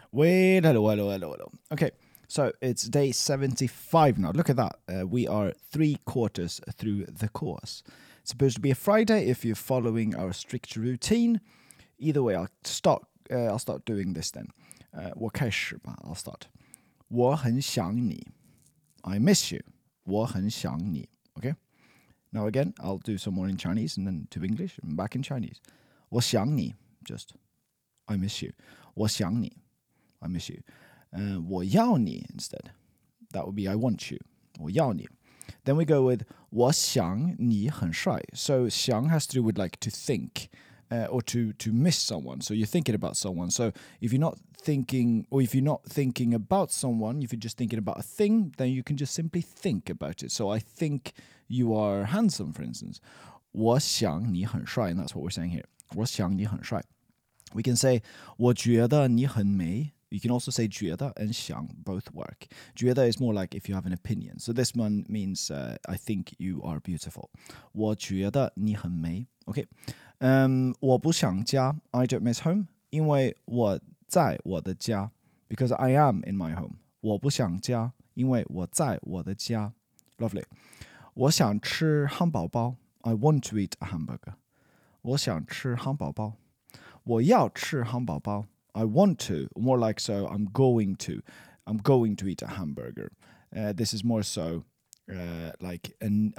Wait, hello. Okay, so it's day 75 now. Look at that. We are 3/4 through the course. It's supposed to be a Friday if you're following our strict routine. Either way, I'll start doing this then. 我开始吧, I'll start. 我很想你. I miss you. 我很想你. Okay? Now again, I'll do some more in Chinese and then to English and back in Chinese. 我想你, just I miss you. 我想你. I miss you. 我要你 instead. That would be I want you. 我要你. Then we go with 我想你很帅. So 想 has to do with like to think or to miss someone. So you're thinking about someone. So if you're not thinking about someone, if you're just thinking about a thing, then you can just simply think about it. So I think you are handsome, for instance. 我想你很帅, and that's what we're saying here. 我想你很帅. We can say 我觉得你很美. You can also say 觉得 and 想 both work. 觉得 is more like if you have an opinion. So this one means I think you are beautiful. 我觉得你很美. Okay. 我不想家 I don't miss home. 因为我在我的家 because I am in my home. 我不想家因为我在我的家. Lovely. 我想吃汉堡包 I want to eat a hamburger. 我想吃汉堡包. 我要吃汉堡包 I want to, more like so I'm going to eat a hamburger. This is more so like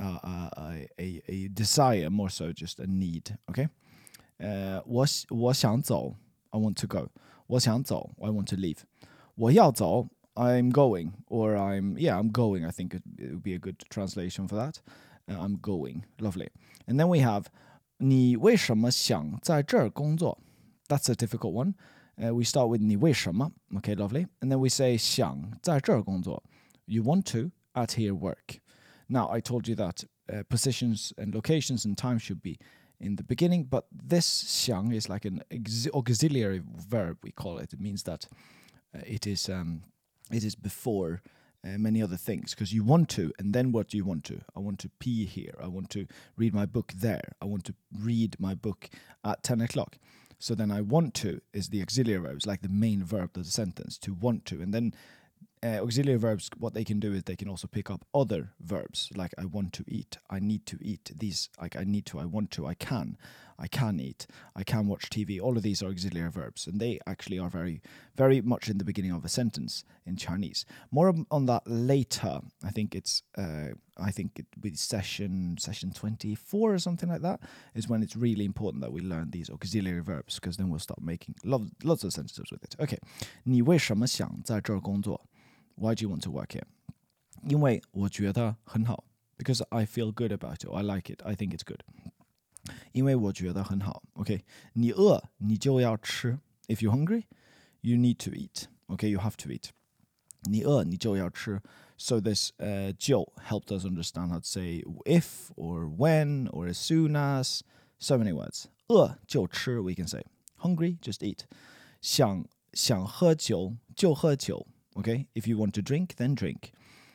a desire, more so just a need. Okay. 我想走 I want to go. 我想走 I want to leave. 我要走 I'm going, or I'm going. I think it would be a good translation for that. I'm going. Lovely. And then we have 你为什么想在这儿工作? That's a difficult one. We start with 你为什么? Okay, lovely. And then we say 想在这儿工作. You want to at here work. Now, I told you that positions and locations and time should be in the beginning, but this 想 is like an auxiliary verb, we call it. It means that it is before many other things, because you want to, and then what do you want to? I want to pee here. I want to read my book there. I want to read my book at 10 o'clock. So then I want to is the auxiliary verbs, like the main verb of the sentence, to want to. And then auxiliary verbs, what they can do is they can also pick up other verbs, like I want to eat, I need to eat. These, like I need to, I want to, I can eat, I can watch TV. All of these are auxiliary verbs, and they actually are very, very much in the beginning of a sentence in Chinese. More on that later. I think it's it with session 24 or something like that is when it's really important that we learn these auxiliary verbs, because then we'll start making lots of sentences with it. Okay. 你为什么想在这儿工作? Why do you want to work here? 因为我觉得很好. Because I feel good about it. I like it. I think it's good. 因为我觉得很好. Okay. 你饿你就要吃. If you're hungry, you need to eat. Okay, you have to eat. 你饿你就要吃. So this 就 helped us understand how to say if or when or as soon as. So many words. 饿就吃 we can say. Hungry, just eat. 想喝酒就喝酒. Okay, if you want to drink, then drink.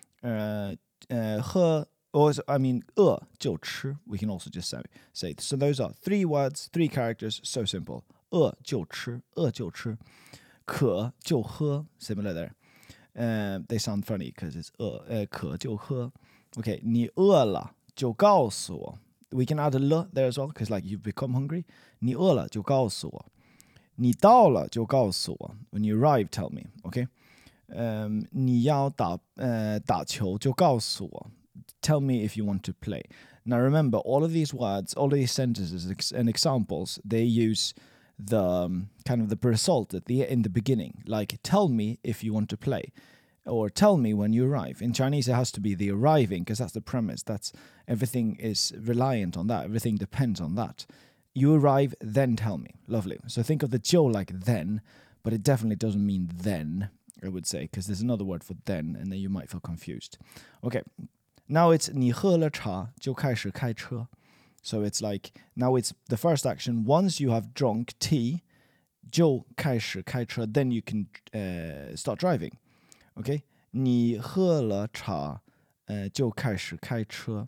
喝 or I mean 饿就吃 we can also just say. So those are 3 words, 3 characters, so simple. 饿就吃渴就喝 similar there. They sound funny because it's 渴就喝. Okay, 你饿了就告诉我. We can add a 了 there as well, because like you've become hungry. 你饿了就告诉我. 你到了就告诉我. When you arrive, tell me. Okay. 你要打球就告诉我. Tell me if you want to play. Now remember, all of these words, all of these sentences and examples, they use the kind of the result in the beginning. Like, tell me if you want to play, or tell me when you arrive. In Chinese, it has to be the arriving, because that's the premise. That's everything is reliant on that. Everything depends on that. You arrive, then tell me. Lovely. So think of the 就 like then, but it definitely doesn't mean then, I would say, because there's another word for then, and then you might feel confused. Okay. Now it's 你喝了茶就开始开车. So it's like, now it's the first action. Once you have drunk tea, 就开始开车, then you can start driving. Okay? 你喝了茶就开始开车.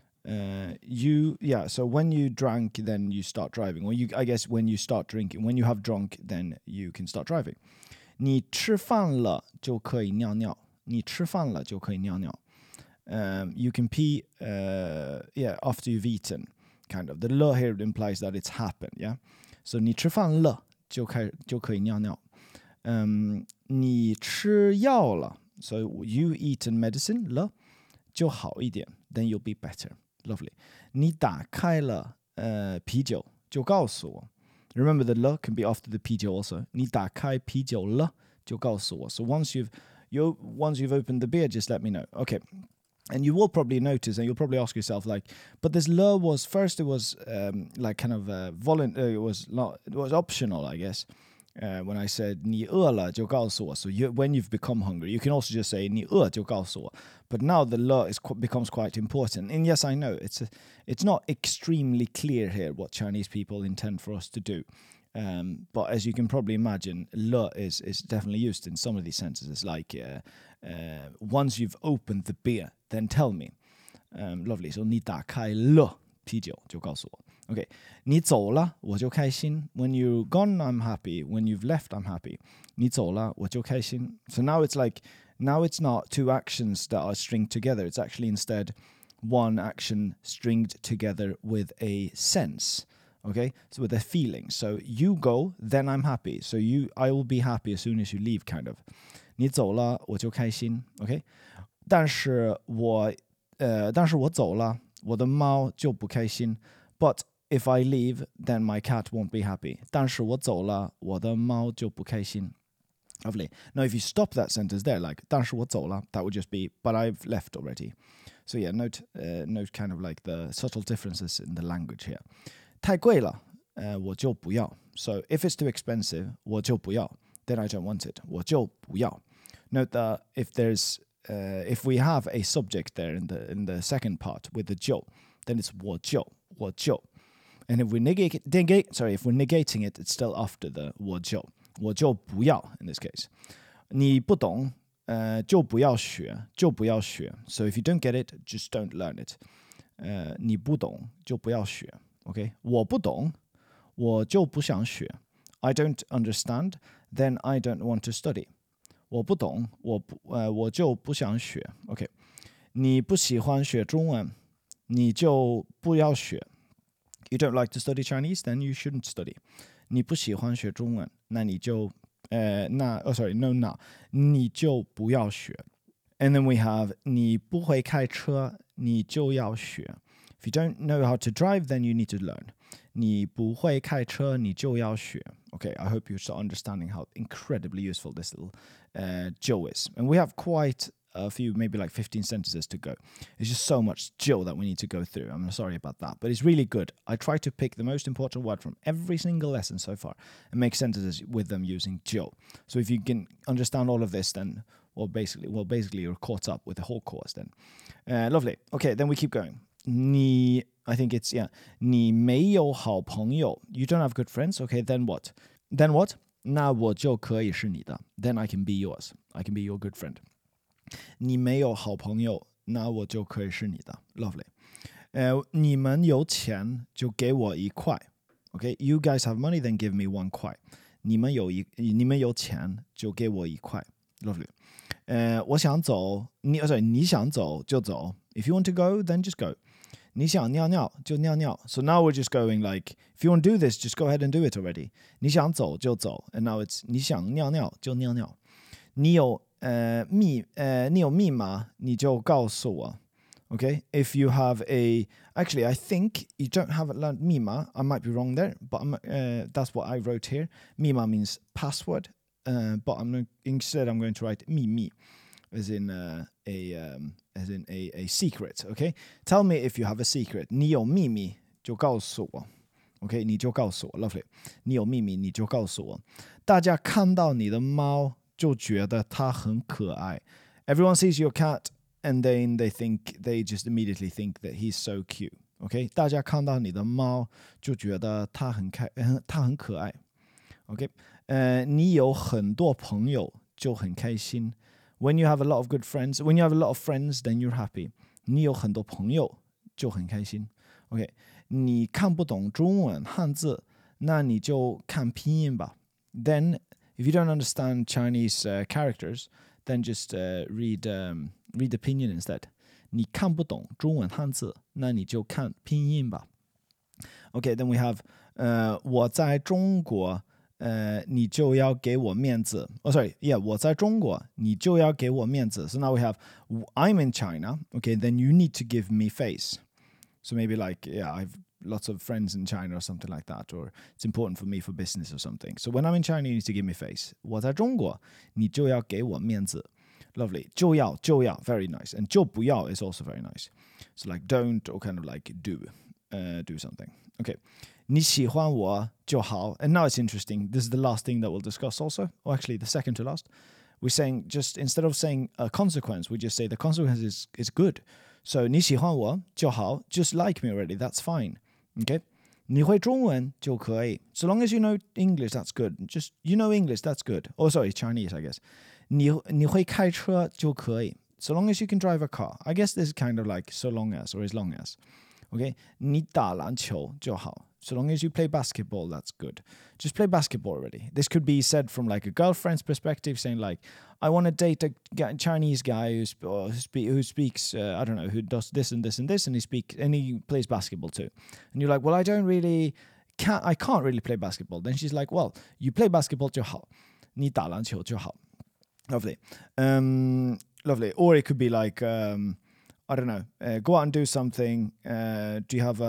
So when you drank, then you start driving. I guess when you start drinking, when you have drunk, then you can start driving. 你吃饭了就可以尿尿。你吃饭了就可以尿尿。You can pee, after you've eaten, kind of. The 了 here implies that it's happened, yeah? So 你吃饭了就可以尿尿。你吃药了 So you eaten medicine 了就好一点 Then you'll be better. Lovely. 你打开了啤酒就告诉我。Remember the 了 can be after the 啤酒 also. 你打开啤酒了就告诉我。So once you've opened the beer, just let me know. Okay. And you will probably notice, and you'll probably ask yourself, like, but this le was first. It was like kind of it was optional, I guess. When I said 你饿了就告诉我, so when you've become hungry, you can also just say 你饿就告诉我. But now the le becomes quite important. And yes, I know it's not extremely clear here what Chinese people intend for us to do. But as you can probably imagine, le is definitely used in some of these sentences, like once you've opened the beer, then tell me. Lovely. So 你打开了啤酒就告诉我。Okay. 你走了我就开心。When you're gone, I'm happy. When you've left, I'm happy. 你走了我就开心。So now it's not two actions that are stringed together. It's actually instead one action stringed together with a sense. Okay, so with a feeling. So you go, then I'm happy. So I will be happy as soon as you leave, kind of. 你走了我就开心。Okay. 但是我走了，我的猫就不开心。But if I leave, then my cat won't be happy. 但是我走了，我的猫就不开心。Lovely. Now, if you stop that sentence there, like 但是我走了, that would just be, but I've left already. So yeah, note kind of like the subtle differences in the language here. 太贵了，我就不要。So if it's too expensive, 我就不要. Then I don't want it. 我就不要. Note that if we have a subject there in the second part with the 就, then it's 我就. And if we're negating it, it's still after the 我就不要 in this case. 你不懂就不要学。So if you don't get it, just don't learn it. 你不懂就不要学。Okay? 我不懂我就不想学。I don't understand, then I don't want to study. 我不懂我就不想学。Okay. 你不喜欢学中文你就不要学。You don't like to study Chinese, then you shouldn't study. 你不喜欢学中文那你就你就不要学。And then we have 你不会开车你就要学。If you don't know how to drive, then you need to learn. 你不会开车你就要学。Okay, I hope you start understanding how incredibly useful this little 就 is. And we have quite a few, maybe like 15 sentences to go. It's just so much 就 that we need to go through. I'm sorry about that, but it's really good. I try to pick the most important word from every single lesson so far and make sentences with them using 就. So if you can understand all of this, then basically you're caught up with the whole course then. Lovely. Okay, then we keep going. I think it's, 你没有好朋友 You don't have good friends. Okay, then what? Then what? 那我就可以是你的 Then I can be yours. I can be your good friend. 你没有好朋友那我就可以是你的 Lovely. 你们有钱就给我1块 Okay, you guys have money, then give me 1块你们有钱就给我1块 Lovely. 我想走你想走就走 If you want to go, then just go. 你想尿尿就尿尿 So now we're just going like, if you want to do this, just go ahead and do it already. 你想走就走 And now it's 你想尿尿就尿尿你有密码你就告诉我 Okay, if you have actually I think you haven't learned 密码 I might be wrong there, but that's what I wrote here. 密码 means password, but instead I'm going to write 秘密 as in a secret. Okay, tell me if you have a secret. 你有秘密就告诉我 Okay, 你就告诉我 Lovely. 你有秘密你就告诉我大家看到你的猫就觉得它很可爱 Everyone sees your cat and then they just immediately think that he's so cute. Okay, 大家看到你的猫就觉得它很可爱 Okay, 你有很多朋友就很开心 When you have a lot of good friends, when you have a lot of friends, then you're happy. 你有很多朋友就很开心 Okay, 你看不懂中文汉字那你就看拼音吧 Then If you don't understand Chinese characters, then just read the pinyin instead. 你看不懂中文汉字，那你就看拼音吧。Okay, then we have 我在中国你就要给我面子。Oh, sorry, yeah, 我在中国你就要给我面子。So now we have I'm in China. Okay, then you need to give me face. So maybe like, yeah, I've lots of friends in China or something like that, or it's important for me for business or something. So when I'm in China, you need to give me face. 我在中国你就要给我面子。Lovely. 就要 very nice. And 就不要 is also very nice. So like don't or kind of like do something. Okay. 你喜欢我就好. And now it's interesting. This is the last thing that we'll discuss also. Or actually the second to last. We're saying just instead of saying a consequence, we just say the consequence is good. So 你喜欢我就好. Just like me already. That's fine. Okay. 你会中文就可以. So long as you know English, that's good. Just you know English, that's good. Oh, sorry, Chinese, I guess. 你会开车就可以. So long as you can drive a car. I guess this is kind of like so long as or as long as. Okay. 你打篮球就好. So long as you play basketball, that's good. Just play basketball already. This could be said from like a girlfriend's perspective, saying like, I want to date a Chinese guy who speaks, I don't know, who does this and this and this, and he plays basketball too. And you're like, well, I can't really play basketball. Then she's like, well, you play basketball 就好. 你打篮球就好. Lovely. Lovely. Or it could be like, I don't know, go out and do something. Do you have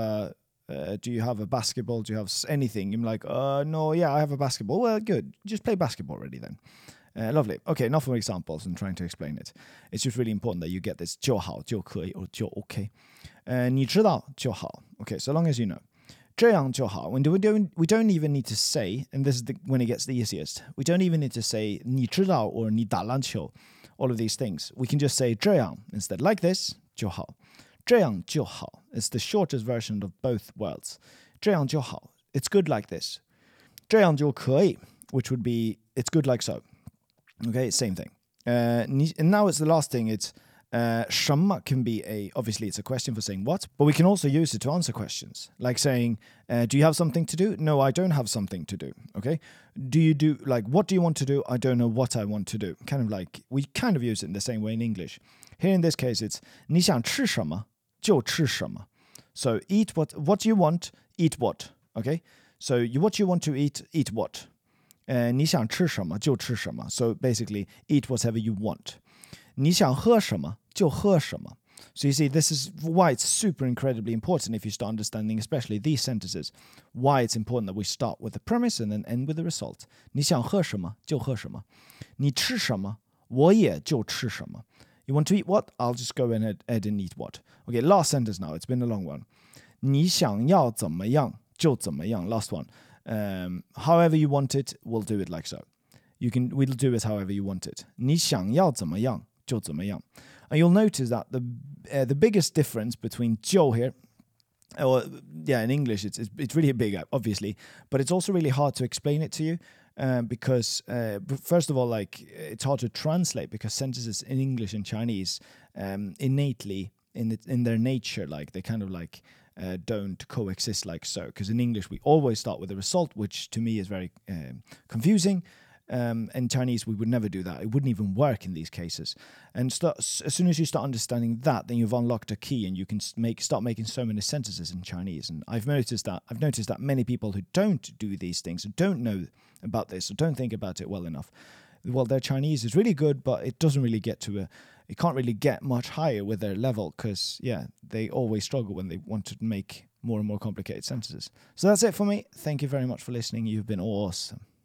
a basketball? Do you have anything? I'm like, no, yeah, I have a basketball. Well, good. Just play basketball already then. Lovely. Okay, enough for examples and trying to explain it. It's just really important that you get this 就好,就可以 or 就 OK. 你知道就好. Okay, so long as you know. 这样就好. We don't even need to say, and this is when it gets the easiest. We don't even need to say 你知道 or 你打篮球, all of these things. We can just say 这样 instead, like this, 就好. 这样就好. It's the shortest version of both words. 这样就好. It's good like this. 这样就可以, which would be it's good like so. Okay, same thing. And now it's the last thing. It's 什么 can be obviously it's a question for saying what, but we can also use it to answer questions. Like saying, do you have something to do? No, I don't have something to do. Okay. What do you want to do? I don't know what I want to do. Kind of like, we kind of use it in the same way in English. Here in this case, it's 你想吃什么就吃什么. So eat what you want, eat what. Okay. So what you want to eat what. 你想吃什么就吃什么. So basically, eat whatever you want. 你想喝什么就喝什么. So you see, this is why it's super incredibly important if you start understanding, especially these sentences, why it's important that we start with the premise and then end with the result. 你想喝什么就喝什么. 你吃什么我也就吃什么. You want to eat what? I'll just go ahead and eat what. Okay, last sentence now. It's been a long one. 你想要怎么样就怎么样. Last one. However you want it, we'll do it like so. We'll do it however you want it. 你想要怎么样就怎么样. And you'll notice that the biggest difference between 就 here, in English it's really big, obviously, but it's also really hard to explain it to you because first of all, like it's hard to translate because sentences in English and Chinese innately in their nature, like they kind of like don't coexist like so. Because in English we always start with the result, which to me is very confusing. In Chinese, we would never do that. It wouldn't even work in these cases. And as soon as you start understanding that, then you've unlocked a key, and you can start making so many sentences in Chinese. And I've noticed that many people who don't do these things, who don't know about this, or don't think about it well enough, well, their Chinese is really good, but it doesn't really it can't really get much higher with their level because, they always struggle when they want to make more and more complicated sentences. So that's it for me. Thank you very much for listening. You've been awesome.